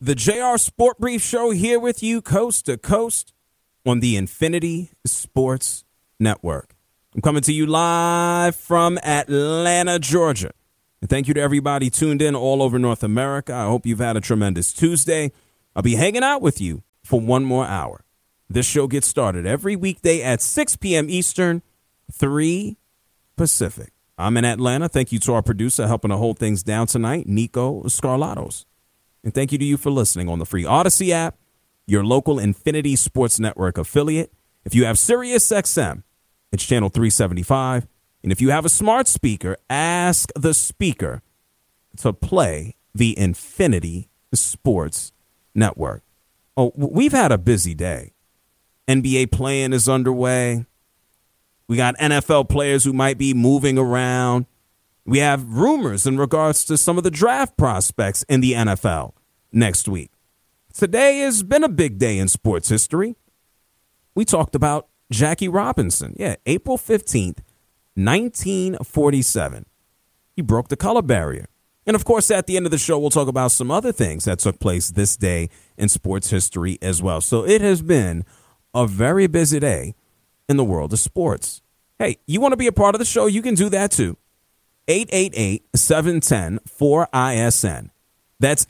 The JR Sport Brief Show here with you coast to coast on the Infinity Sports Network. I'm coming to you live from Atlanta, Georgia. And thank you to everybody tuned in all over North America. I hope you've had a tremendous Tuesday. I'll be hanging out with you for one more hour. This show gets started every weekday at 6 p.m. Eastern, 3 Pacific. I'm in Atlanta. Thank you to our producer helping to hold things down tonight, Nico Scarlatos. And thank you to you for listening on the free Odyssey app, your local Infinity Sports Network affiliate. If you have SiriusXM, it's channel 375. And if you have a smart speaker, ask the speaker to play the Infinity Sports Network. Oh, we've had a busy day. NBA playing is underway. We got NFL players who might be moving around. We have rumors in regards to some of the draft prospects in the NFL next week. Today has been a big day in sports history. We talked about Jackie Robinson. Yeah, April 15th, 1947. He broke the color barrier. And, of course, at the end of the show, we'll talk about some other things that took place this day in sports history as well. So it has been a very busy day in the world of sports. Hey, you want to be a part of the show? You can do that, too. 888-710-4ISN. That's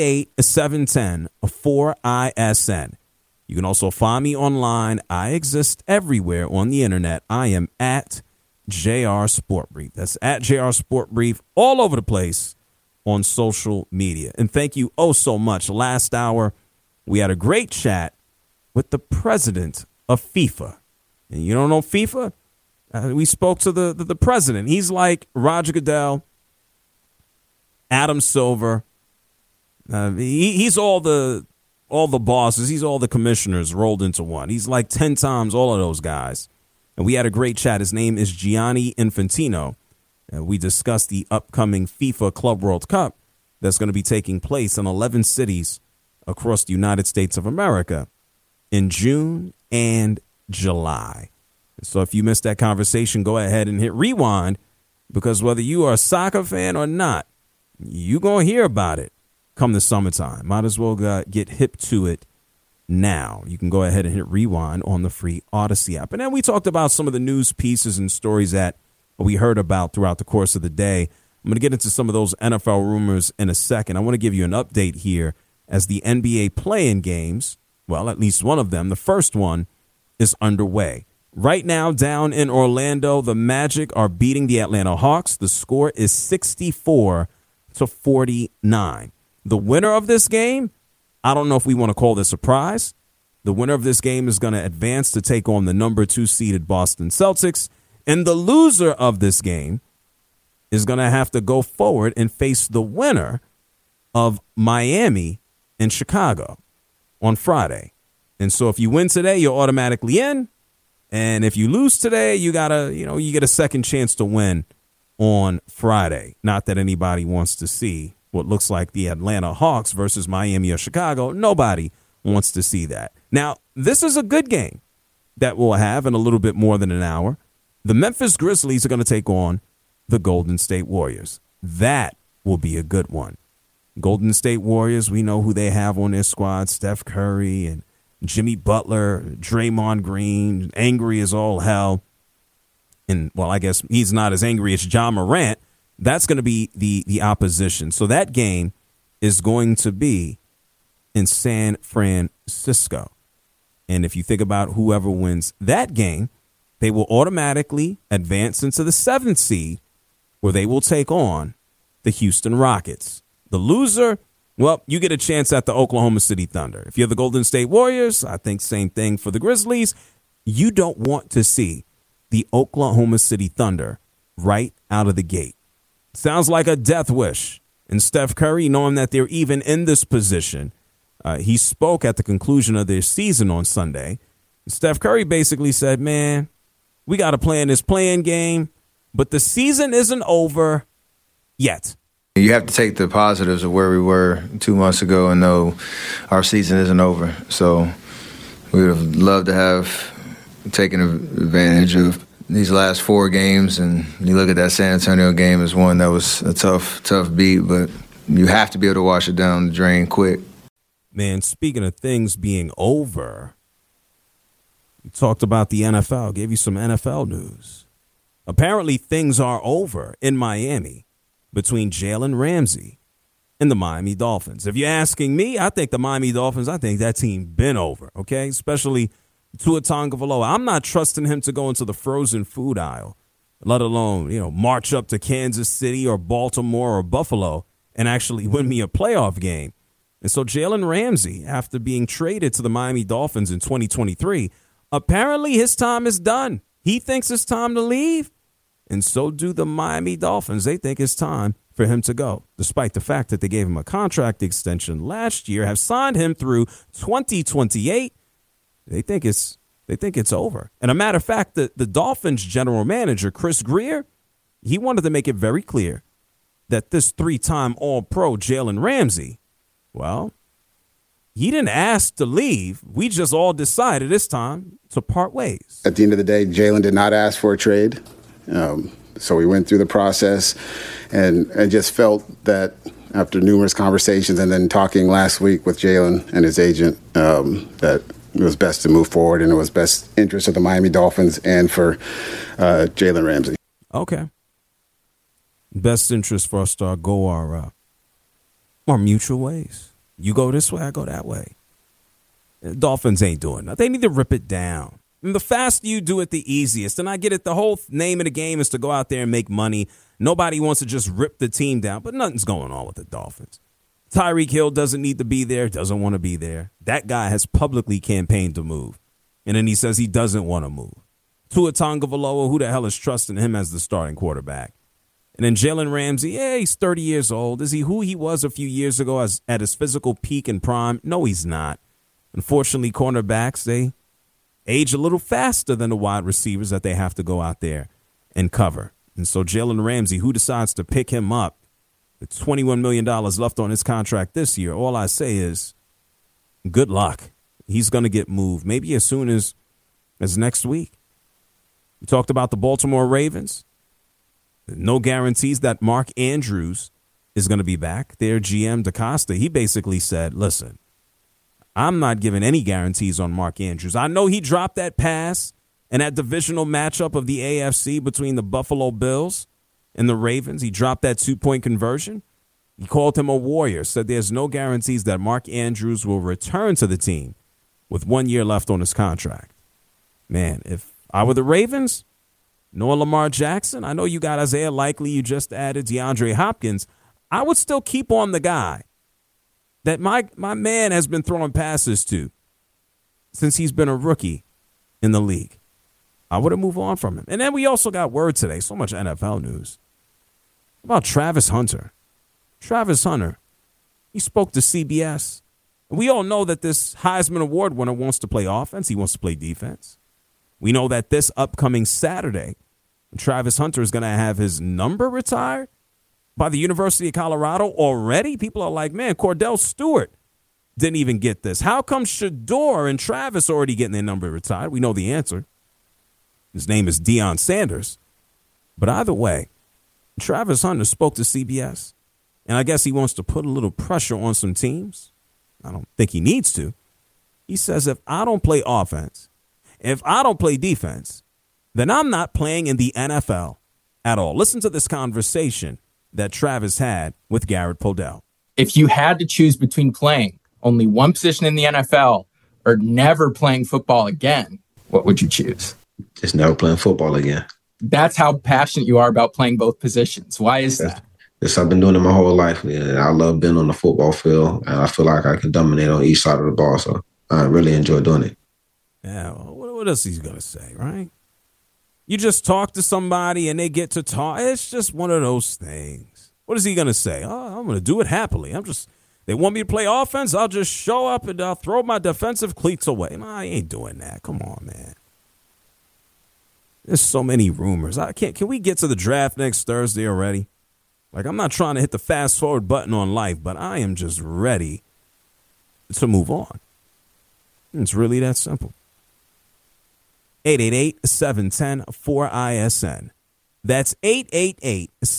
888-710-4ISN. You can also find me online. I exist everywhere on the internet. I am at JR Sport Brief. That's at JR Sport Brief all over the place on social media. And thank you oh so much. Last hour, we had a great chat with the president of FIFA. And you don't know FIFA? We spoke to the president. He's like Roger Goodell, Adam Silver. He's all the bosses. He's all the commissioners rolled into one. He's like 10 times all of those guys. And we had a great chat. His name is Gianni Infantino. And we discussed the upcoming FIFA Club World Cup that's going to be taking place in 11 cities across the United States of America in June and July. So if you missed that conversation, go ahead and hit rewind, because whether you are a soccer fan or not, you're going to hear about it come the summertime. Might as well get hip to it now. You can go ahead and hit rewind on the free Odyssey app. And then we talked about some of the news pieces and stories that we heard about throughout the course of the day. I'm going to get into some of those NFL rumors in a second. I want to give you an update here as the NBA play-in games, well, at least one of them, the first one, is underway. Right now, down in Orlando, the Magic are beating the Atlanta Hawks. The score is 64-49. The winner of this game, I don't know if we want to call this a prize. The winner of this game is going to advance to take on the number 2 seeded Boston Celtics. And the loser of this game is going to have to go forward and face the winner of Miami and Chicago on Friday. And so if you win today, you're automatically in. And if you lose today, you get a second chance to win on Friday. Not that anybody wants to see what looks like the Atlanta Hawks versus Miami or Chicago. Nobody wants to see that. Now, this is a good game that we'll have in a little bit more than an hour. The Memphis Grizzlies are going to take on the Golden State Warriors. That will be a good one. Golden State Warriors, we know who they have on their squad, Steph Curry and Jimmy Butler, Draymond Green, angry as all hell. And, well, I guess he's not as angry as Ja Morant. That's going to be the opposition. So that game is going to be in San Francisco. And if you think about whoever wins that game, they will automatically advance into the 7th seed, where they will take on the Houston Rockets. The loser, well, you get a chance at the Oklahoma City Thunder. If you're the Golden State Warriors, I think same thing for the Grizzlies. You don't want to see the Oklahoma City Thunder right out of the gate. Sounds like a death wish. And Steph Curry, knowing that they're even in this position, he spoke at the conclusion of their season on Sunday. Steph Curry basically said, man, we got to play in this play-in game, but the season isn't over yet. You have to take the positives of where we were 2 months ago and know our season isn't over. So we would have loved to have taken advantage of these last 4 games. And you look at that San Antonio game as one that was a tough beat, but you have to be able to wash it down the drain quick. Man, speaking of things being over, we talked about the NFL, gave you some NFL news. Apparently, things are over in Miami between Jalen Ramsey and the Miami Dolphins. If you're asking me, I think the Miami Dolphins, I think that team been over, okay? Especially Tua Tagovailoa. I'm not trusting him to go into the frozen food aisle, let alone, march up to Kansas City or Baltimore or Buffalo and actually win me a playoff game. And so Jalen Ramsey, after being traded to the Miami Dolphins in 2023, apparently his time is done. He thinks it's time to leave. And so do the Miami Dolphins. They think it's time for him to go, despite the fact that they gave him a contract extension last year, have signed him through 2028. They think it's over. And a matter of fact, the Dolphins general manager, Chris Grier, he wanted to make it very clear that this 3-time All-Pro Jalen Ramsey, well, he didn't ask to leave. We just all decided it's time to part ways. At the end of the day, Jalen did not ask for a trade. So we went through the process and just felt that after numerous conversations and then talking last week with Jalen and his agent, that it was best to move forward and it was best interest of the Miami Dolphins and for Jalen Ramsey. Okay. Best interest for us to go our mutual ways. You go this way, I go that way. The Dolphins ain't doing that. They need to rip it down. And the faster you do it, the easiest. And I get it. The whole name of the game is to go out there and make money. Nobody wants to just rip the team down, but nothing's going on with the Dolphins. Tyreek Hill doesn't need to be there, doesn't want to be there. That guy has publicly campaigned to move. And then he says he doesn't want to move. Tua Tagovailoa, who the hell is trusting him as the starting quarterback? And then Jalen Ramsey, he's 30 years old. Is he who he was a few years ago at his physical peak and prime? No, he's not. Unfortunately, cornerbacks, they age a little faster than the wide receivers that they have to go out there and cover. And so Jalen Ramsey, who decides to pick him up, with $21 million left on his contract this year, all I say is good luck. He's going to get moved maybe as soon as next week. We talked about the Baltimore Ravens. No guarantees that Mark Andrews is going to be back. Their GM, DaCosta, he basically said, listen, I'm not giving any guarantees on Mark Andrews. I know he dropped that pass in that divisional matchup of the AFC between the Buffalo Bills and the Ravens. He dropped that 2-point conversion. He called him a warrior, said there's no guarantees that Mark Andrews will return to the team with 1 year left on his contract. Man, if I were the Ravens, Noah Lamar Jackson, I know you got Isaiah Likely, you just added DeAndre Hopkins. I would still keep on the guy that my man has been throwing passes to since he's been a rookie in the league. I wouldn't move on from him. And then we also got word today, so much NFL news, about Travis Hunter. Travis Hunter, he spoke to CBS. We all know that this Heisman Award winner wants to play offense. He wants to play defense. We know that this upcoming Saturday, Travis Hunter is going to have his number retired by the University of Colorado already. People are like, man, Cordell Stewart didn't even get this. How come Shador and Travis already getting their number retired? We know the answer. His name is Deion Sanders. But either way, Travis Hunter spoke to CBS, and I guess he wants to put a little pressure on some teams. I don't think he needs to. He says, if I don't play offense, if I don't play defense, then I'm not playing in the NFL at all. Listen to this conversation that Travis had with Garrett Podell. If you had to choose between playing only one position in the NFL or never playing football again, what would you choose? Just never playing football again. That's how passionate you are about playing both positions. Why is that? Yes, I've been doing it my whole life. Yeah, I love being on the football field, and I feel like I can dominate on each side of the ball. So I really enjoy doing it. Yeah, well, what else he's going to say, right? You just talk to somebody and they get to talk. It's just one of those things. What is he going to say? Oh, I'm going to do it happily. They want me to play offense. I'll just show up and I'll throw my defensive cleats away. No, I ain't doing that. Come on, man. There's so many rumors. Can we get to the draft next Thursday already? Like, I'm not trying to hit the fast forward button on life, but I am just ready to move on. It's really that simple. 888-710-4ISN. That's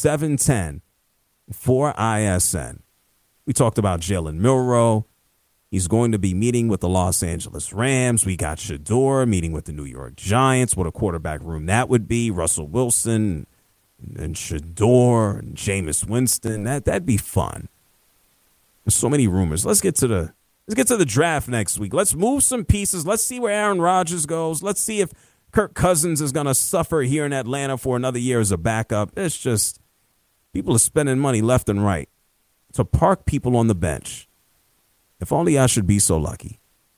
888-710-4ISN. We talked about Jalen Milroe. He's going to be meeting with the Los Angeles Rams. We got Shador meeting with the New York Giants. What a quarterback room that would be. Russell Wilson and Shador and Jameis Winston. That'd be fun. There's so many rumors. Let's get to the draft next week. Let's move some pieces. Let's see where Aaron Rodgers goes. Let's see if Kirk Cousins is going to suffer here in Atlanta for another year as a backup. It's just people are spending money left and right to park people on the bench. If only I should be so lucky.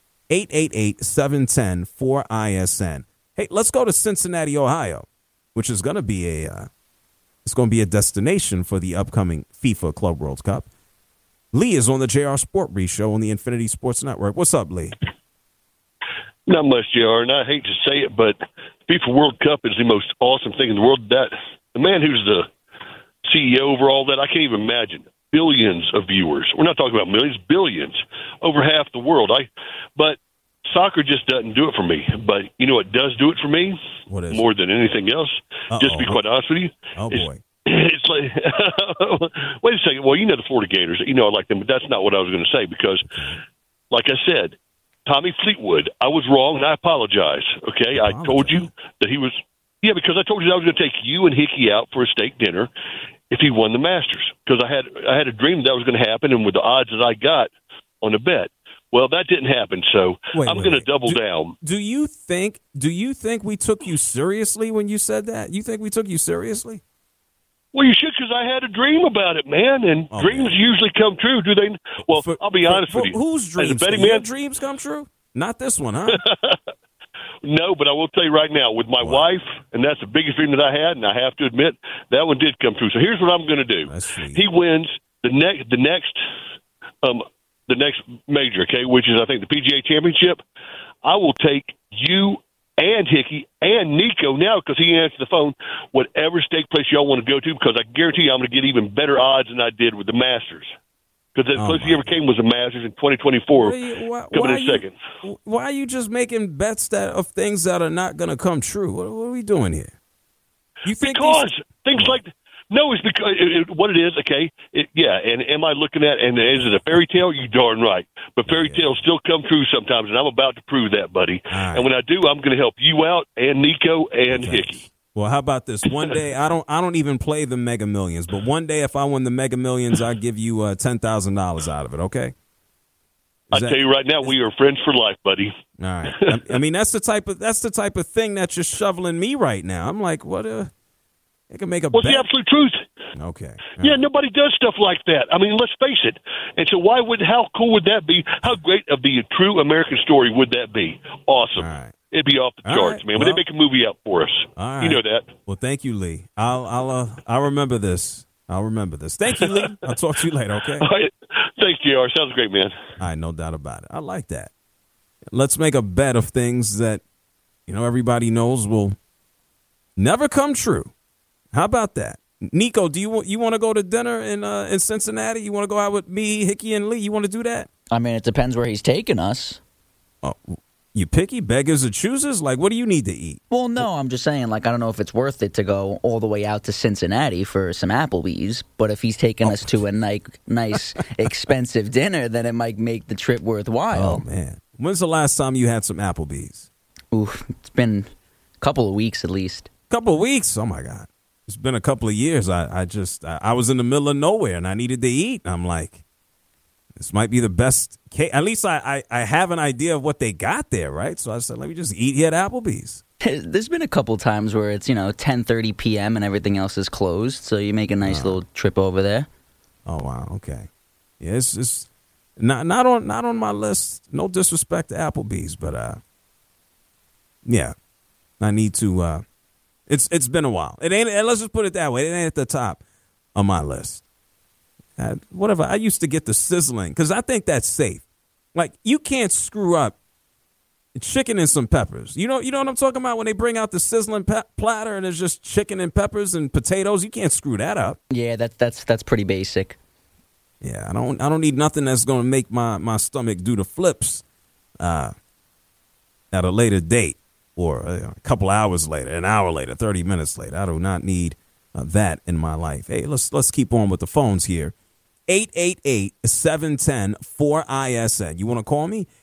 888-710-4ISN. Hey, let's go to Cincinnati, Ohio, which is going to be a destination for the upcoming FIFA Club World Cup. Lee is on the JR Sport Brief show on the Infinity Sports Network. What's up, Lee? Not much, JR, and I hate to say it, but FIFA World Cup is the most awesome thing in the world. That the man who's the CEO over all that, I can't even imagine. Billions of viewers. We're not talking about millions, billions, over half the world. But soccer just doesn't do it for me. But you know what does do it for me? What is more than anything else? Just to be quite honest with you. Oh, boy. It's like, wait a second. Well, you know the Florida Gators. You know I like them, but that's not what I was going to say because, like I said, Tommy Fleetwood, I was wrong, and I apologize. Okay? I told you that he was – yeah, because I told you that I was going to take you and Hickey out for a steak dinner if he won the Masters because I had a dream that was going to happen, and with the odds that I got on the bet. Well, that didn't happen, so I'm going to double down. Do you think we took you seriously when you said that? You think we took you seriously? Well, you should, because I had a dream about it, man, and dreams usually come true, do they? Well, I'll be honest with you. Whose dreams? Your dreams come true? Not this one, huh? No, but I will tell you right now, with my wife, and that's the biggest dream that I had, and I have to admit, that one did come true. So here's what I'm going to do. He wins the next major, okay, which is, I think, the PGA Championship. I will take you and Hickey and Nico now, because he answered the phone, whatever steak place y'all want to go to, because I guarantee you I'm going to get even better odds than I did with the Masters. Because the closest he ever came was the Masters in 2024, coming in second. Why are you just making bets of things that are not going to come true? What are we doing here? You think things like no, it's because what it is. Okay, and am I looking at? And is it a fairy tale? You darn right. But fairy tales still come true sometimes, and I'm about to prove that, buddy. Right. And when I do, I'm going to help you out and Nico and Hickey. Well, how about this? One day, I don't even play the Mega Millions, but one day if I win the Mega Millions, I'll give you $10,000 out of it. Okay? I tell you right now, we are friends for life, buddy. All right. I mean, that's the type of thing that's just shoveling me right now. I'm like, what? They can make a bet. What's the absolute truth? Okay. Yeah, nobody does stuff like that. I mean, let's face it. And so how cool would that be? How great of the true American story would that be? Awesome. All right. It'd be off the charts, man. But they make a movie out for us. All right. You know that. Well, thank you, Lee. I'll remember this. Thank you, Lee. I'll talk to you later, okay? All right. Thanks, JR. Sounds great, man. All right, no doubt about it. I like that. Let's make a bet of things that, everybody knows will never come true. How about that? Nico, do you want to go to dinner in Cincinnati? You want to go out with me, Hickey, and Lee? You want to do that? I mean, it depends where he's taking us. Oh, you picky? Beggars or choosers? Like, what do you need to eat? Well, no, I'm just saying, I don't know if it's worth it to go all the way out to Cincinnati for some Applebee's, but if he's taking us to a nice, expensive dinner, then it might make the trip worthwhile. Oh, man. When's the last time you had some Applebee's? Oof, it's been a couple of weeks at least. Couple of weeks? Oh, my God. It's been a couple of years. I was in the middle of nowhere, and I needed to eat. I'm like, this might be the best cake. At least I have an idea of what they got there, right? So I said, let me just eat here at Applebee's. There's been a couple times where it's, 10:30 p.m. and everything else is closed, so you make a nice little trip over there. Oh, wow. Okay. Yeah, it's not on my list. No disrespect to Applebee's, but yeah, I need to. It's been a while. It ain't. Let's just put it that way. It ain't at the top of my list. Whatever. I used to get the sizzling because I think that's safe. Like, you can't screw up chicken and some peppers. You know what I'm talking about when they bring out the sizzling platter and it's just chicken and peppers and potatoes. You can't screw that up. Yeah, that's pretty basic. Yeah, I don't need nothing that's going to make my stomach do the flips at a later date or a couple hours later, an hour later, 30 minutes later. I do not need that in my life. Hey, let's keep on with the phones here. 888-710-4ISN. You want to call me?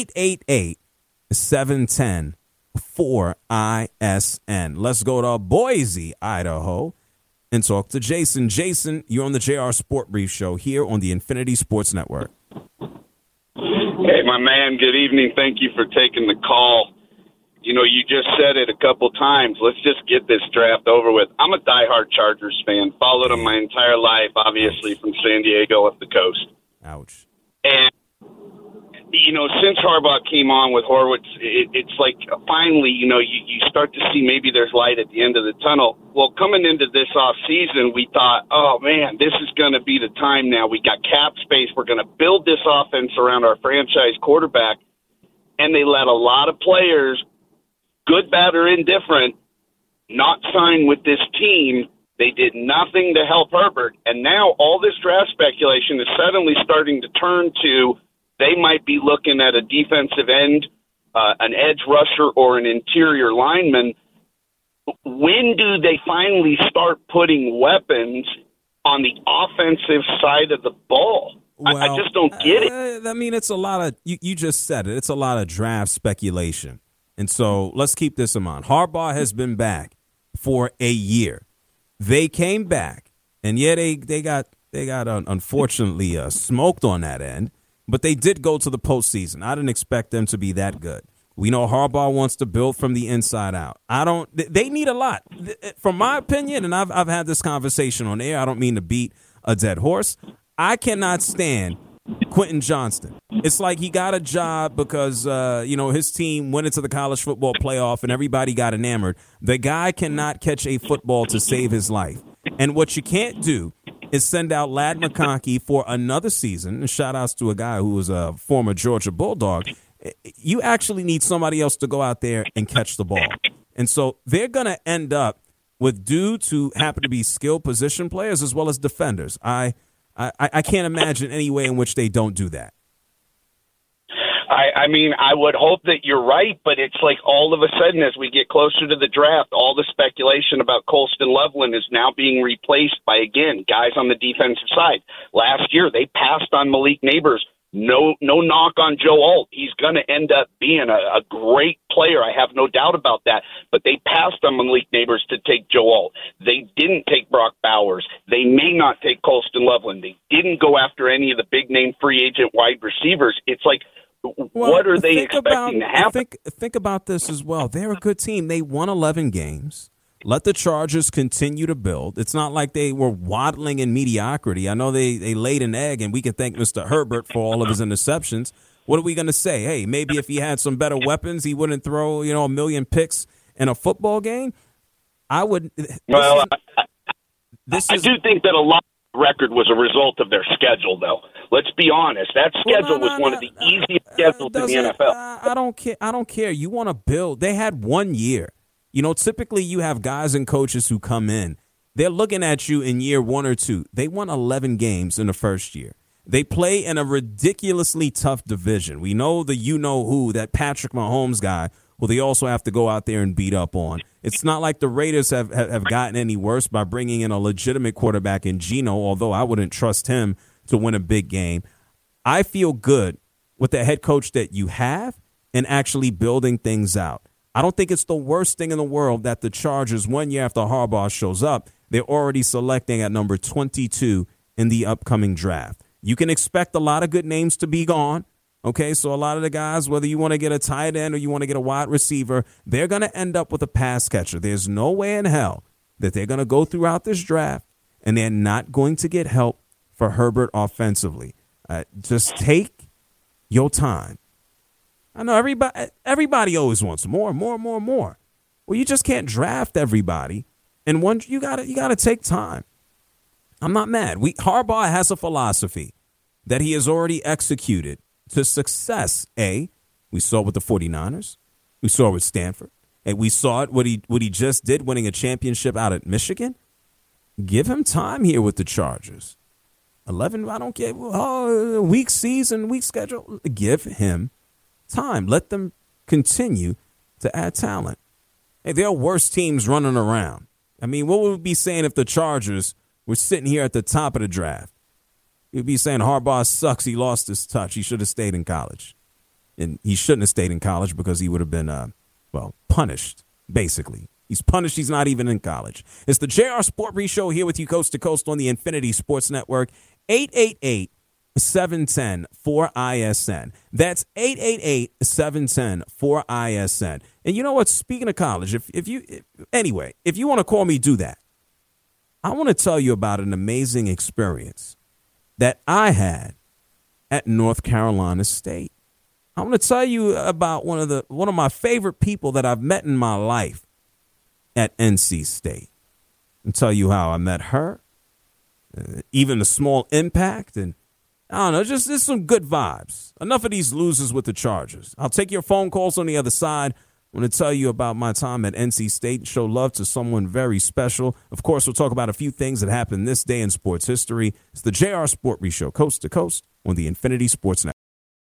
888-710-4ISN. Let's go to Boise, Idaho, and talk to Jason. Jason, you're on the JR Sport Brief Show here on the Infinity Sports Network. Hey, my man, good evening. Thank you for taking the call. You know, you just said it a couple times. Let's just get this draft over with. I'm a diehard Chargers fan. Followed them my entire life, obviously, from San Diego up the coast. Ouch. And, you know, since Harbaugh came on with Horowitz, it's like finally, you know, you start to see maybe there's light at the end of the tunnel. Well, coming into this offseason, we thought, oh, man, this is going to be the time now. We got cap space. We're going to build this offense around our franchise quarterback. And they let a lot of players, good, bad, or indifferent, not sign with this team. They did nothing to help Herbert. And now all this draft speculation is suddenly starting to turn to they might be looking at a defensive end, an edge rusher, or an interior lineman. When do they finally start putting weapons on the offensive side of the ball? Well, I just don't get it. I mean, it's a lot of, you just said it, it's a lot of draft speculation. And so let's keep this in mind. Harbaugh has been back for a year. They came back, and yeah, they got unfortunately smoked on that end, but they did go to the postseason. I didn't expect them to be that good. We know Harbaugh wants to build from the inside out. They need a lot. From my opinion, and I've had this conversation on air, I don't mean to beat a dead horse. I cannot stand Quentin Johnston. It's like he got a job because, his team went into the college football playoff and everybody got enamored. The guy cannot catch a football to save his life. And what you can't do is send out Ladd McConkey for another season. And shout outs to a guy who was a former Georgia Bulldog. You actually need somebody else to go out there and catch the ball. And so they're going to end up with dudes who happen to be skilled position players as well as defenders. I can't imagine any way in which they don't do that. I mean, I would hope that you're right, but it's like all of a sudden as we get closer to the draft, all the speculation about Colston Loveland is now being replaced by, again, guys on the defensive side. Last year, they passed on Malik Neighbors. No knock on Joe Alt. He's going to end up being a great player. I have no doubt about that. But they passed on Malik Neighbors to take Joe Alt. They didn't take Brock Bowers. They may not take Colston Loveland. They didn't go after any of the big-name free agent wide receivers. It's like, what are they expecting to happen? Think about this as well. They're a good team. They won 11 games. Let the Chargers continue to build. It's not like they were waddling in mediocrity. I know they laid an egg, and we can thank Mr. Herbert for all of his interceptions. What are we going to say? Hey, maybe if he had some better weapons, he wouldn't throw, a million picks in a football game. I would. I do think that a lot of the record was a result of their schedule, though. Let's be honest. That schedule was one of the easiest schedules in the NFL. I don't care. I don't care. You want to build. They had 1 year. Typically you have guys and coaches who come in. They're looking at you in year 1 or 2. They won 11 games in the first year. They play in a ridiculously tough division. We know the you-know-who, that Patrick Mahomes guy, who they also have to go out there and beat up on. It's not like the Raiders have gotten any worse by bringing in a legitimate quarterback in Geno, although I wouldn't trust him to win a big game. I feel good with the head coach that you have and actually building things out. I don't think it's the worst thing in the world that the Chargers, 1 year after Harbaugh shows up, they're already selecting at number 22 in the upcoming draft. You can expect a lot of good names to be gone. Okay, so a lot of the guys, whether you want to get a tight end or you want to get a wide receiver, they're going to end up with a pass catcher. There's no way in hell that they're going to go throughout this draft and they're not going to get help for Herbert offensively. Just take your time. I know everybody always wants more. Well, you just can't draft everybody, and you gotta take time. I'm not mad. Harbaugh has a philosophy that he has already executed to success. We saw it with the 49ers, we saw it with Stanford, and we saw it what he just did, winning a championship out at Michigan. Give him time here with the Chargers. 11, I don't care. Weak season, weak schedule. Give him time. Let them continue to add talent. Hey, there are worse teams running around. I mean, what would we be saying if the Chargers were sitting here at the top of the draft? You'd be saying Harbaugh sucks. He lost his touch. He should have stayed in college. And he shouldn't have stayed in college because he would have been, punished, basically. He's punished. He's not even in college. It's the JR Sport Brief Show here with you coast to coast on the Infinity Sports Network. 888-710-4ISN. That's 888-710-4ISN. And you know what? Speaking of college, if you want to call me, do that. I want to tell you about an amazing experience that I had at North Carolina State. I want to tell you about one of my favorite people that I've met in my life at NC State. And tell you how I met her, even a small impact, and I don't know, just some good vibes. Enough of these losers with the Chargers. I'll take your phone calls on the other side. I want to tell you about my time at NC State and show love to someone very special. Of course, we'll talk about a few things that happened this day in sports history. It's the JR Sport Brief Show, coast to coast on the Infinity Sports Network.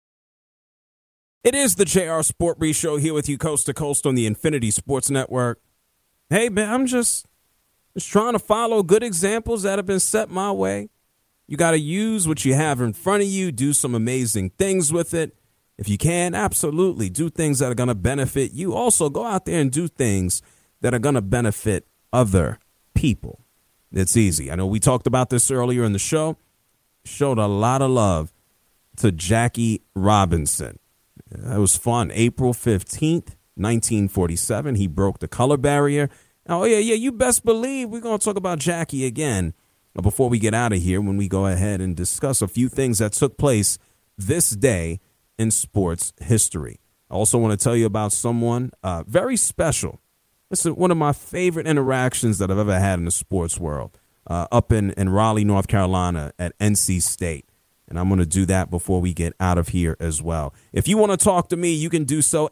It is the JR Sport Brief Show here with you coast to coast on the Infinity Sports Network. Hey, man, I'm just trying to follow good examples that have been set my way. You got to use what you have in front of you, do some amazing things with it. If you can, absolutely do things that are going to benefit you. Also, go out there and do things that are going to benefit other people. It's easy. I know we talked about this earlier in the show. Showed a lot of love to Jackie Robinson. It was fun. April 15th, 1947, he broke the color barrier. Oh, yeah, you best believe we're going to talk about Jackie again before we get out of here when we go ahead and discuss a few things that took place this day in sports history. I also want to tell you about someone very special. This is one of my favorite interactions that I've ever had in the sports world up in Raleigh, North Carolina at NC State. And I'm going to do that before we get out of here as well. If you want to talk to me, you can do so.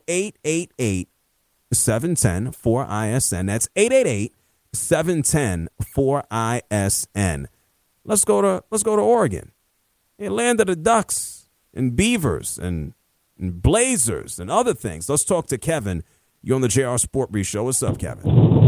888-710-4ISN. That's 888-710-4ISN. Let's go to Oregon. Hey, land of the Ducks and Beavers and Blazers and other things. Let's talk to Kevin. You're on the JR Sport Brief Show. What's up, Kevin?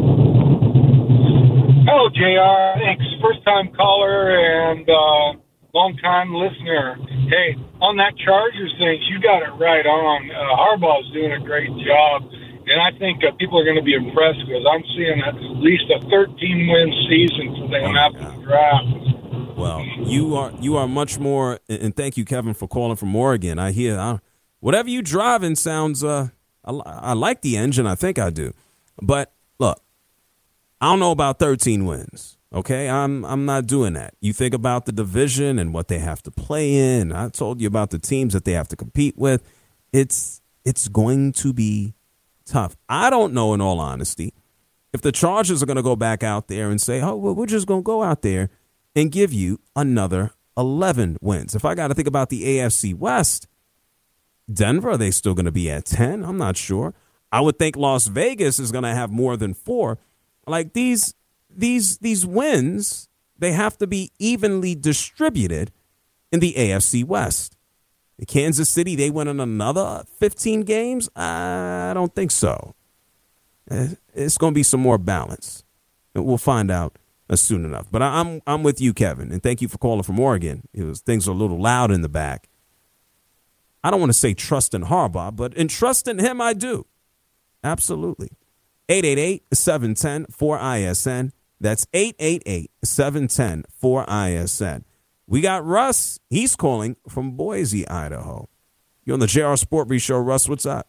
Hello, JR. Thanks. First-time caller and long-time listener. Hey, on that Chargers thing, you got it right on. Harbaugh's doing a great job, and I think people are going to be impressed because I'm seeing at least a 13-win season for them after the draft. Well, you are much more, and thank you, Kevin, for calling from Oregon. I hear whatever you driving sounds. I like the engine. I think I do, but look, I don't know about 13 wins. Okay, I'm not doing that. You think about the division and what they have to play in. I told you about the teams that they have to compete with. It's going to be tough. I don't know, in all honesty, if the Chargers are going to go back out there and say, oh, well, we're just going to go out there and give you another 11 wins. If I got to think about the AFC West, Denver, are they still going to be at 10? I'm not sure. I would think Las Vegas is going to have more than 4. Like these wins, they have to be evenly distributed in the AFC West. In Kansas City, they win in another 15 games? I don't think so. It's going to be some more balance. We'll find out soon enough. But I'm with you, Kevin, and thank you for calling from Oregon. Things are a little loud in the back. I don't want to say trust in Harbaugh, but in trust in him, I do. Absolutely. 888-710-4ISN. That's 888-710-4ISN. We got Russ. He's calling from Boise, Idaho. You're on the JR Sport Brief Show. Russ, what's up?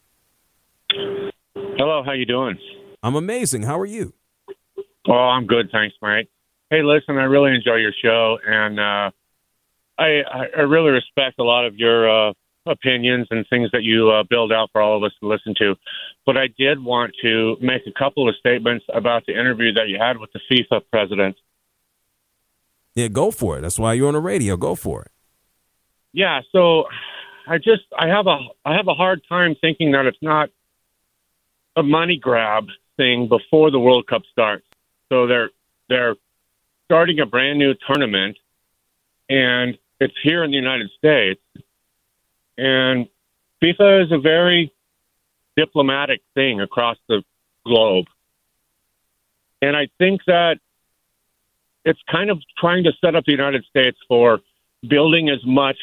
Hello, how you doing? I'm amazing. How are you? Oh, I'm good, thanks, Mike. Hey, listen, I really enjoy your show, and I really respect a lot of your opinions and things that you build out for all of us to listen to. But I did want to make a couple of statements about the interview that you had with the FIFA president. Yeah, go for it. That's why you're on the radio. Go for it. Yeah, so I have a hard time thinking that it's not a money grab thing before the World Cup starts. So they're starting a brand new tournament, and it's here in the United States. And FIFA is a very diplomatic thing across the globe. And I think that it's kind of trying to set up the United States for building as much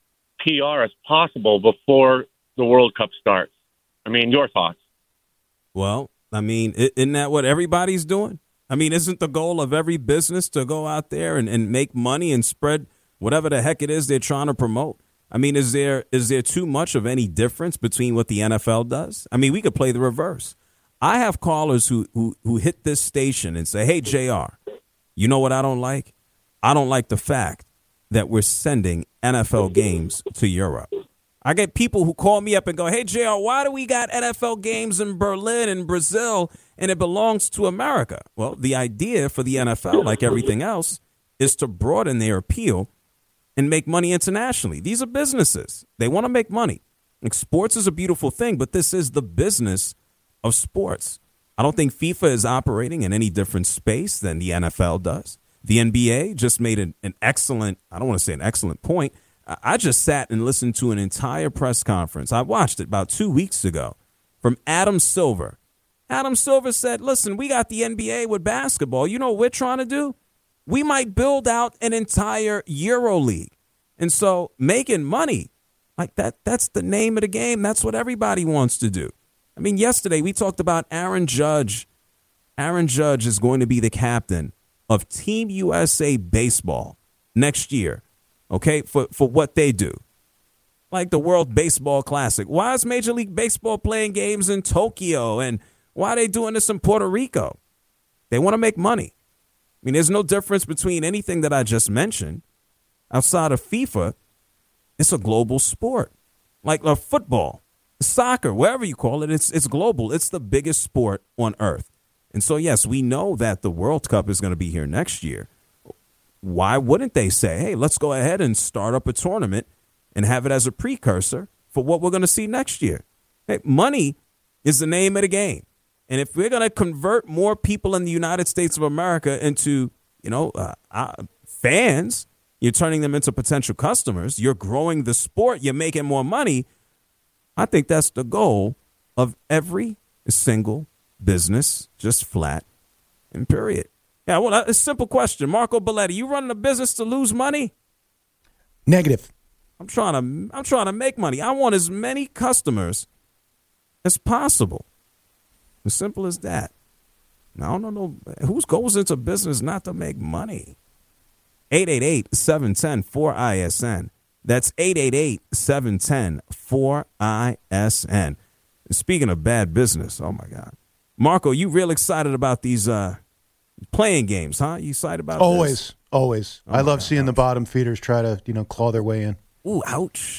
PR as possible before the World Cup starts. I mean, your thoughts? Well, I mean, isn't that what everybody's doing? I mean, isn't the goal of every business to go out there and make money and spread whatever the heck it is they're trying to promote? I mean, is there too much of any difference between what the NFL does? I mean, we could play the reverse. I have callers who hit this station and say, hey, JR, you know what I don't like? I don't like the fact that we're sending NFL games to Europe. I get people who call me up and go, hey, JR, why do we got NFL games in Berlin and Brazil and it belongs to America? Well, the idea for the NFL, like everything else, is to broaden their appeal and make money internationally. These are businesses. They want to make money. Like, sports is a beautiful thing, but this is the business of sports. I don't think FIFA is operating in any different space than the NFL does. The NBA just made an excellent, I don't want to say an excellent point. I just sat and listened to an entire press conference. I watched it about 2 weeks ago from Adam Silver. Adam Silver said, listen, we got the NBA with basketball. You know what we're trying to do? We might build out an entire Euro League. And so making money, like that's the name of the game. That's what everybody wants to do. I mean, yesterday we talked about Aaron Judge. Aaron Judge is going to be the captain of Team USA Baseball next year. Okay, for what they do, like the World Baseball Classic. Why is Major League Baseball playing games in Tokyo, and why are they doing this in Puerto Rico? They want to make money. I mean, there's no difference between anything that I just mentioned. Outside of FIFA, it's a global sport, like football, soccer, wherever you call it. It's global. It's the biggest sport on earth. And so, yes, we know that the World Cup is going to be here next year. Why wouldn't they say, hey, let's go ahead and start up a tournament and have it as a precursor for what we're going to see next year? Hey, money is the name of the game. And if we're going to convert more people in the United States of America into, fans, you're turning them into potential customers, you're growing the sport, you're making more money. I think that's the goal of every single business, just flat and period. Yeah, well, a simple question. Marco Belletti, you running a business to lose money? Negative. I'm trying to make money. I want as many customers as possible. As simple as that. Now, I don't know who goes into business not to make money. 888-710-4ISN. That's 888-710-4ISN. Speaking of bad business, oh my God. Marco, you real excited about these playing games, huh? You excited about this? Always. I love seeing the bottom feeders try to, claw their way in. Ooh, ouch.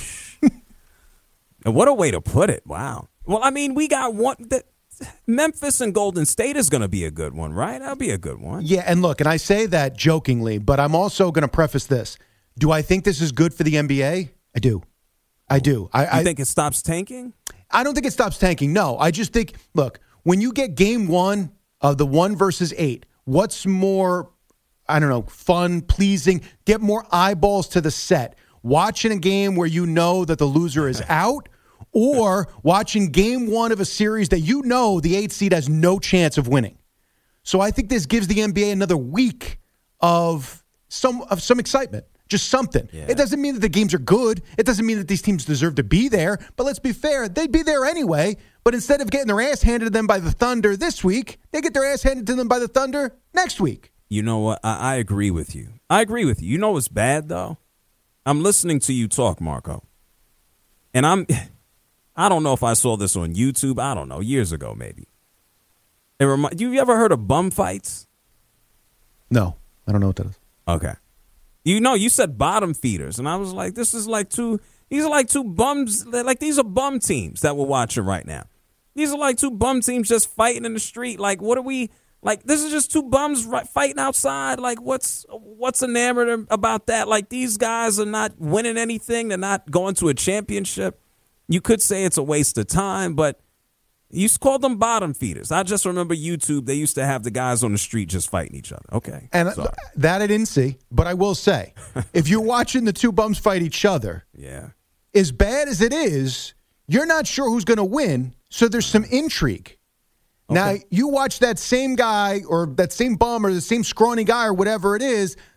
And what a way to put it. Wow. Well, I mean, we got one. Memphis and Golden State is going to be a good one, right? That'll be a good one. Yeah, and look, and I say that jokingly, but I'm also going to preface this. Do I think this is good for the NBA? I do. You think it stops tanking? I don't think it stops tanking. No, I just think, look, when you get game one of the 1 versus 8, what's more, fun, pleasing, get more eyeballs to the set? Watching a game where you know that the loser is out, or watching game one of a series that you know the 8th seed has no chance of winning. So I think this gives the NBA another week of some excitement. Just something. Yeah. It doesn't mean that the games are good. It doesn't mean that these teams deserve to be there. But let's be fair, they'd be there anyway. But instead of getting their ass handed to them by the Thunder this week, they get their ass handed to them by the Thunder next week. You know what? I agree with you. You know what's bad, though? I'm listening to you talk, Marco. And I don't know if I saw this on YouTube. I don't know. Years ago, maybe. You ever heard of bum fights? No. I don't know what that is. Okay. You said bottom feeders, and I was like, these are like two bums, like these are bum teams that we're watching right now. These are like two bum teams just fighting in the street. Like, what are we, like, this is just two bums fighting outside. Like, what's enamored about that? Like, these guys are not winning anything. They're not going to a championship. You could say it's a waste of time, but you called them bottom feeders. I just remember YouTube. They used to have the guys on the street just fighting each other. Okay. And that I didn't see, but I will say, if you're watching the two bums fight each other, yeah, as bad as it is, you're not sure who's going to win, so there's some intrigue. Okay. Now, you watch that same guy or that same bum or the same scrawny guy or whatever it is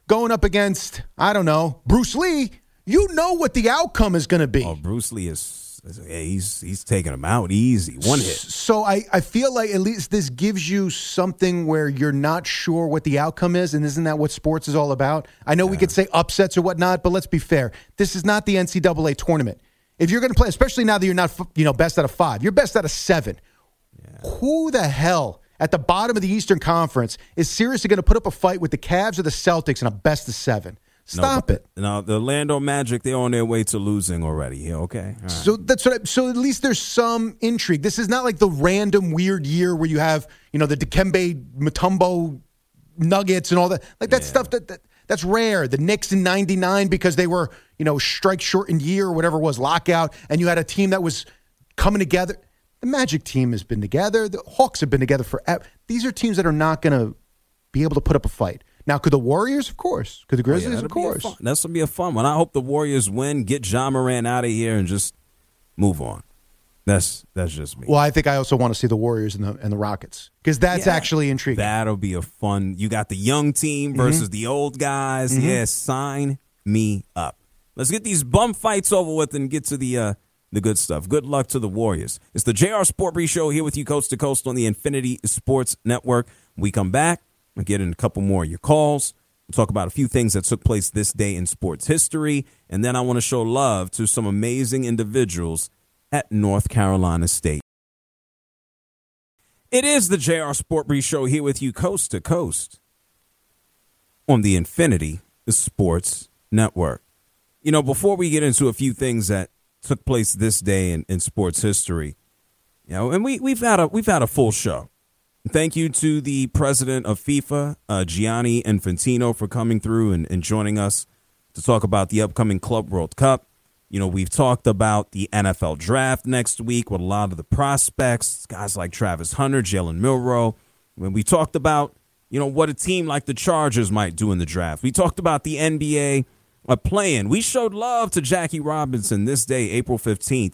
going up against, I don't know, Bruce Lee, you know what the outcome is going to be. Oh, Bruce Lee he's taking him out easy. One hit. So I feel like at least this gives you something where you're not sure what the outcome is, and isn't that what sports is all about? I know we could say upsets or whatnot, but let's be fair. This is not the NCAA tournament. If you're going to play, especially now that you're not best out of 5, you're best out of 7. Yeah. Who the hell at the bottom of the Eastern Conference is seriously going to put up a fight with the Cavs or the Celtics in a best of 7? Stop it. No, the Orlando Magic, they're on their way to losing already. Yeah, okay. All right. So at least there's some intrigue. This is not like the random weird year where you have, the Dikembe Mutombo Nuggets and all that. Like that stuff that's rare. The Knicks in 99 because they were, strike shortened year or whatever it was, lockout, and you had a team that was coming together. The Magic team has been together. The Hawks have been together forever. These are teams that are not going to be able to put up a fight. Now, could the Warriors? Of course. Could the Grizzlies? Of course. That's going to be a fun one. I hope the Warriors win, get Ja Morant out of here, and just move on. That's just me. Well, I think I also want to see the Warriors and the Rockets because that's actually intriguing. That'll be a fun. You got the young team versus the old guys. Mm-hmm. Yeah, sign me up. Let's get these bum fights over with and get to the good stuff. Good luck to the Warriors. It's the JR Sport Brief Show here with you coast to coast on the Infinity Sports Network. We come back. We'll get in a couple more of your calls. We'll talk about a few things that took place this day in sports history. And then I want to show love to some amazing individuals at North Carolina State. It is the JR Sport Brief Show here with you coast to coast on the Infinity Sports Network. Before we get into a few things that took place this day in sports history, and we've had a full show. Thank you to the president of FIFA, Gianni Infantino, for coming through and joining us to talk about the upcoming Club World Cup. We've talked about the NFL draft next week with a lot of the prospects, guys like Travis Hunter, Jalen Milroe. When we talked about, what a team like the Chargers might do in the draft. We talked about the NBA playing. We showed love to Jackie Robinson this day, April 15th,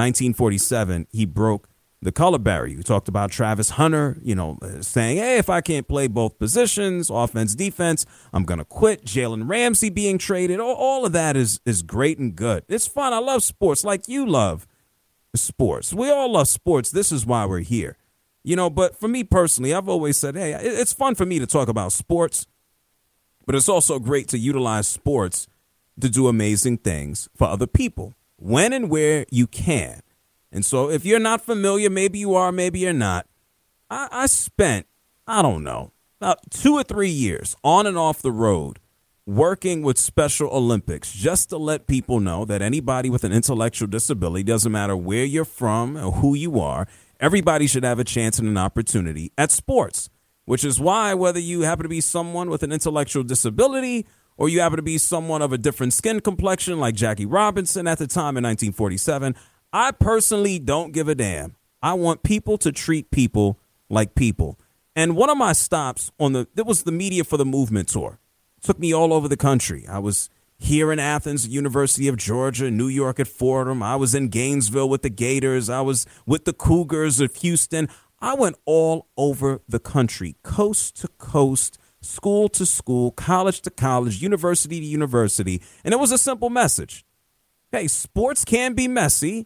1947. He broke the color barrier. We talked about Travis Hunter, saying, hey, if I can't play both positions, offense, defense, I'm going to quit. Jalen Ramsey being traded. All of that is great and good. It's fun. I love sports like you love sports. We all love sports. This is why we're here. But for me personally, I've always said, hey, it's fun for me to talk about sports, but it's also great to utilize sports to do amazing things for other people when and where you can. And so if you're not familiar, maybe you are, maybe you're not. I spent, about 2 or 3 years on and off the road working with Special Olympics just to let people know that anybody with an intellectual disability, doesn't matter where you're from or who you are, everybody should have a chance and an opportunity at sports, which is why whether you happen to be someone with an intellectual disability or you happen to be someone of a different skin complexion like Jackie Robinson at the time in 1947, I personally don't give a damn. I want people to treat people like people. And one of my stops it was the Media for the Movement tour. It took me all over the country. I was here in Athens, University of Georgia, New York at Fordham. I was in Gainesville with the Gators. I was with the Cougars of Houston. I went all over the country, coast to coast, school to school, college to college, university to university. And it was a simple message. Hey, sports can be messy.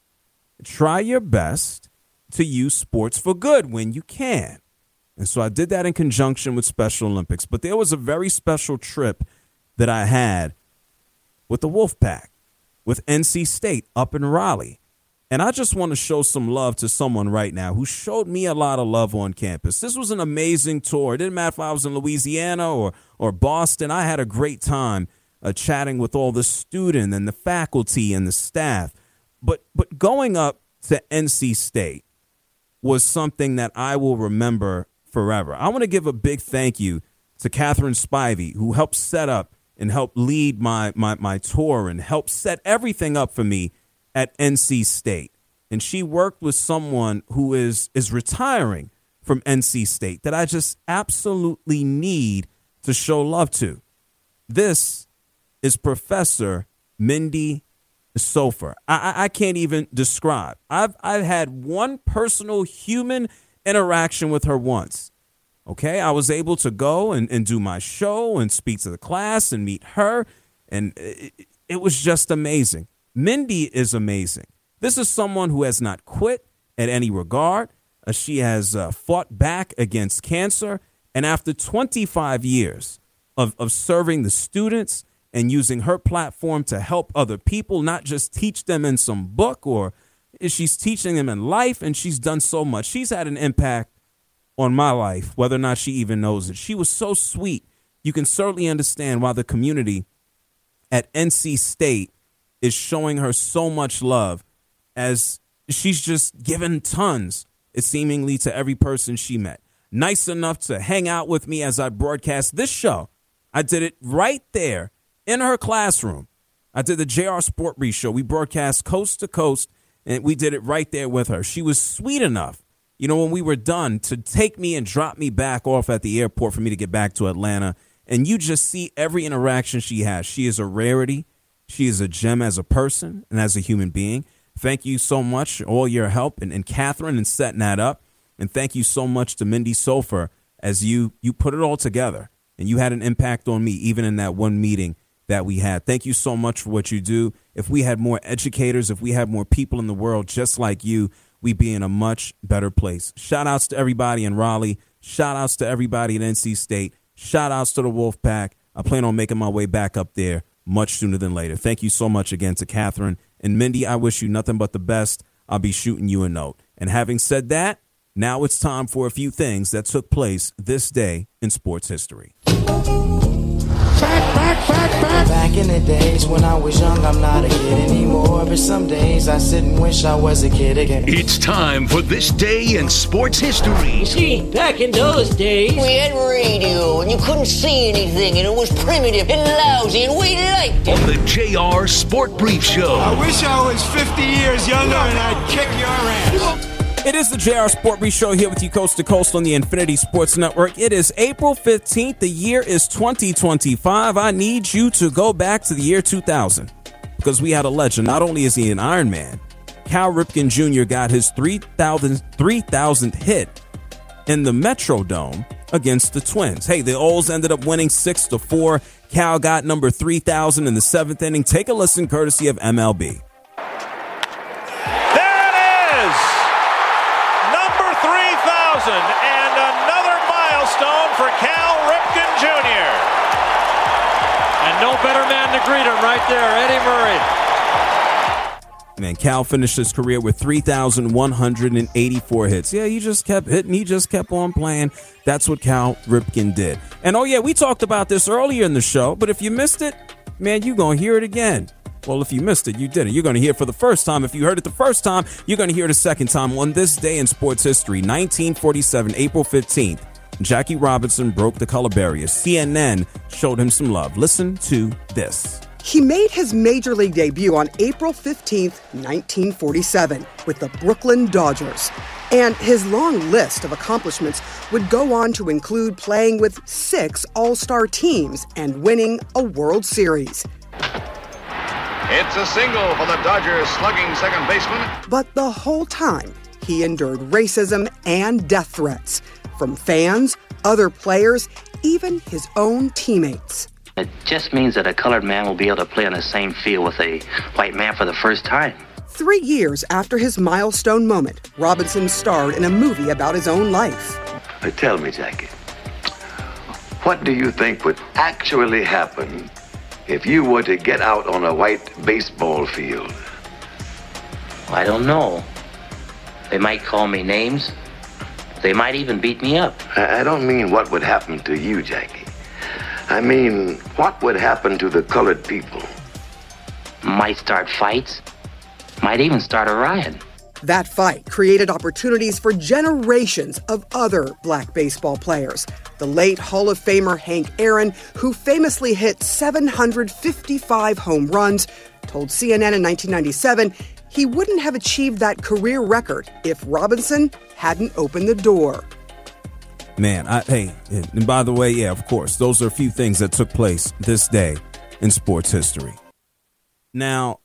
Try your best to use sports for good when you can. And so I did that in conjunction with Special Olympics. But there was a very special trip that I had with the Wolfpack, with NC State up in Raleigh. And I just want to show some love to someone right now who showed me a lot of love on campus. This was an amazing tour. It didn't matter if I was in Louisiana or Boston. I had a great time chatting with all the students and the faculty and the staff. But going up to NC State was something that I will remember forever. I want to give a big thank you to Catherine Spivey, who helped set up and helped lead my tour and helped set everything up for me at NC State. And she worked with someone who is retiring from NC State that I just absolutely need to show love to. This is Professor Mindy Sofer. I can't even describe. I've had one personal human interaction with her once. Okay, I was able to go and do my show and speak to the class and meet her. And it was just amazing. Mindy is amazing. This is someone who has not quit at any regard. She has fought back against cancer. And after 25 years of serving the students and using her platform to help other people, not just teach them in some book, or she's teaching them in life, and she's done so much. She's had an impact on my life, whether or not she even knows it. She was so sweet. You can certainly understand why the community at NC State is showing her so much love, as she's just given tons, seemingly, to every person she met. Nice enough to hang out with me as I broadcast this show. I did it right there in her classroom. I did the JR Sport Brief show. We broadcast coast to coast, and we did it right there with her. She was sweet enough, when we were done, to take me and drop me back off at the airport for me to get back to Atlanta. And you just see every interaction she has. She is a rarity. She is a gem as a person and as a human being. Thank you so much, all your help, and Catherine, in setting that up. And thank you so much to Mindy Sofer, as you put it all together. And you had an impact on me, even in that one meeting that we had. Thank you so much for what you do. If we had more educators, if we had more people in the world just like you, we'd be in a much better place. Shout outs to everybody in Raleigh. Shout outs to everybody at NC State. Shout outs to the Wolfpack. I plan on making my way back up there much sooner than later. Thank you so much again to Catherine. And Mindy, I wish you nothing but the best. I'll be shooting you a note. And having said that, now it's time for a few things that took place this day in sports history. Back in the days when I was young, I'm not a kid anymore. But some days I sit and wish I was a kid again. It's time for This Day in Sports History. You see, back in those days, we had radio and you couldn't see anything, and it was primitive and lousy, and we liked it. On the JR Sport Brief Show. I wish I was 50 years younger and I'd kick your ass. It is the JR Sport Brief Show here with you coast to coast on the Infinity Sports Network. It is April 15th. The year is 2025. I need you to go back to the year 2000 because we had a legend. Not only is he an Iron Man, Cal Ripken Jr. got his 3,000th hit in the Metrodome against the Twins. Hey, the O's ended up winning 6-4. Cal got number 3,000 in the seventh inning. Take a listen, courtesy of MLB. And another milestone for Cal Ripken Jr. And no better man to greet him right there, Eddie Murray. Man, Cal finished his career with 3,184 hits. Yeah, he just kept hitting. He just kept on playing. That's what Cal Ripken did. And, oh, yeah, we talked about this earlier in the show, but if you missed it, man, you're going to hear it again. Well, if you missed it, you didn't. You're going to hear it for the first time. If you heard it the first time, you're going to hear it a second time. On this day in sports history, 1947, April 15th, Jackie Robinson broke the color barrier. CNN showed him some love. Listen to this. He made his major league debut on April 15th, 1947, with the Brooklyn Dodgers. And his long list of accomplishments would go on to include playing with 6 All-Star teams and winning a World Series. It's a single for the Dodgers slugging second baseman. But the whole time, he endured racism and death threats from fans, other players, even his own teammates. It just means that a colored man will be able to play on the same field with a white man for the first time. 3 years after his milestone moment, Robinson starred in a movie about his own life. Tell me, Jackie, what do you think would actually happen if you were to get out on a white baseball field? I don't know. They might call me names. They might even beat me up. I don't mean what would happen to you, Jackie. I mean, what would happen to the colored people? Might start fights. Might even start a riot. That fight created opportunities for generations of other black baseball players. The late Hall of Famer Hank Aaron, who famously hit 755 home runs, told CNN in 1997 he wouldn't have achieved that career record if Robinson hadn't opened the door. Man, and by the way, yeah, of course, those are a few things that took place this day in sports history. Now,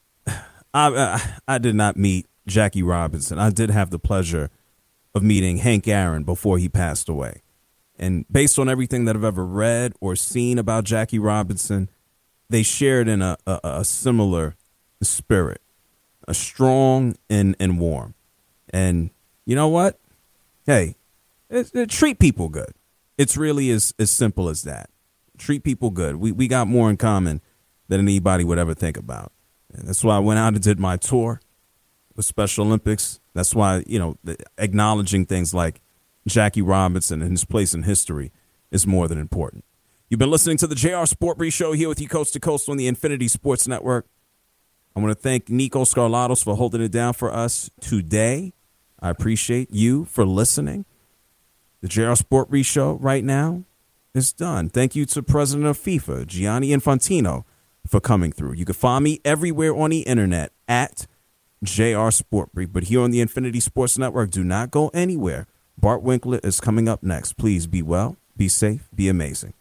I did not meet Jackie Robinson. I did have the pleasure of meeting Hank Aaron before he passed away. And based on everything that I've ever read or seen about Jackie Robinson, they shared in a similar spirit, a strong and warm. And you know what? Hey, treat people good. It's really as simple as that. Treat people good. We got more in common than anybody would ever think about. And that's why I went out and did my tour with Special Olympics. That's why, acknowledging things like Jackie Robinson and his place in history is more than important. You've been listening to the JR Sport Brief Show here with you coast to coast on the Infinity Sports Network. I want to thank Nico Scarlatos for holding it down for us today. I appreciate you for listening. The JR Sport Brief Show right now is done. Thank you to President of FIFA, Gianni Infantino, for coming through. You can find me everywhere on the internet at JR Sport Brief. But here on the Infinity Sports Network, do not go anywhere. Bart Winkler is coming up next. Please be well, be safe, be amazing.